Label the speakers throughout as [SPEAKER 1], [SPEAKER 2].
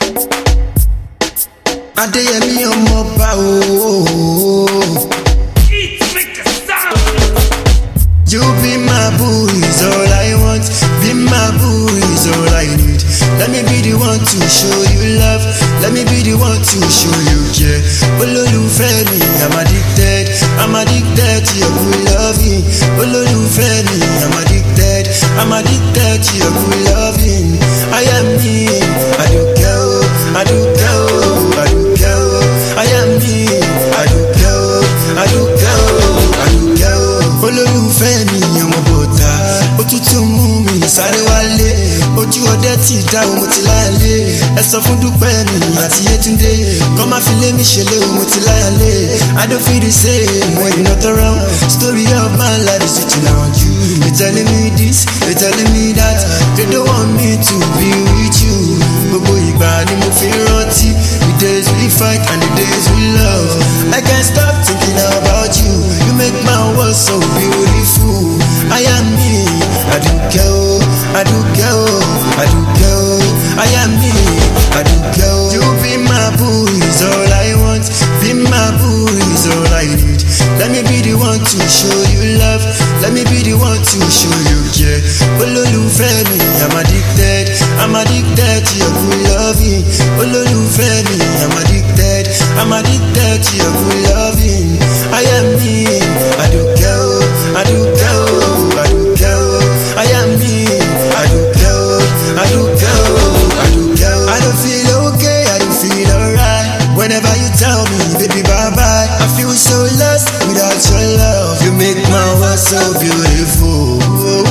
[SPEAKER 1] Adeyemi Omoba oh. You be my boo is all I want. Be my boo is all I need. Let me be the one to show you love. Let me be the one to show you care. Olólùfẹ́ mi, I'm addicted. I'm addicted to your good loving. Olólùfẹ́ mi, I'm addicted. I'm addicted to your good loving. I am me. I don't care. I don't care. I don't care. I am me. I don't care. I don't care. I don't care. Olólùfẹ́ mi ọmọ bọ̀dá, òtútù mú mi sáré wálé, ojú ọdẹ ti dá mo ti láyàlé, ẹ sọ fún Dúpẹ́ mi àti Yétúndé, kọ́ máa fi lé mi ṣẹlẹ̀ mo ti láyàlé. I don't feel the same when you're not around. Story of my life is written around you. You're telling me this, you're telling me that. They don't want me to be with you. Gbogbo ìgbà ni mo fi rántí the days we fight and the days we love. I can't stop thinking about you. You make my world so beautiful. I am me. I don't care. I don't care. I don't care. I am me. I don't care. You be my boo is all I want. Be my boo is all I need. Let me be the one to show you love. Let me be the one to show you care. Olólùfẹ́ mi, I'm addicted. I'm addicted to your good loving. Olólùfẹ́ mi, I'm addicted. I'm addicted to your good loving. I am me. I don't care. I don't care. I don't care. I am me. I don't care. I don't care. I don't care. I don't feel okay. I don't feel alright. Whenever you tell me, baby, bye bye. I feel so lost without your love. You make my world so beautiful.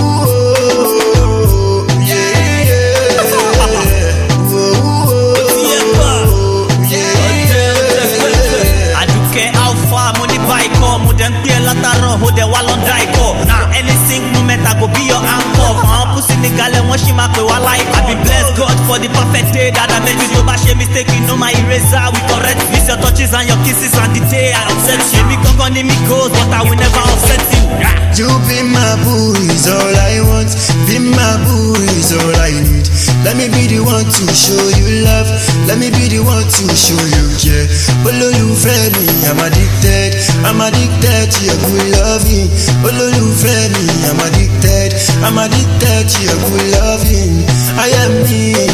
[SPEAKER 2] Now any single moment I go be your anchor. Pussy nigga let one she make wa like. I be blessed God for the perfect day that I made you. So bad she mistake you know my eraser we correct. Miss your touches and your kisses and the day I upset you. Me come on me goes but I will never upset you.
[SPEAKER 1] You be my boo is all I want. Be my boo is all I need. Let me be the one to show you love. Let me be the one to show you care. Olólùfẹ́ mi, I'm addicted. I'm addicted to your good loving. Olólùfẹ́ mi, I'm addicted. I'm addicted to your good loving. I am me.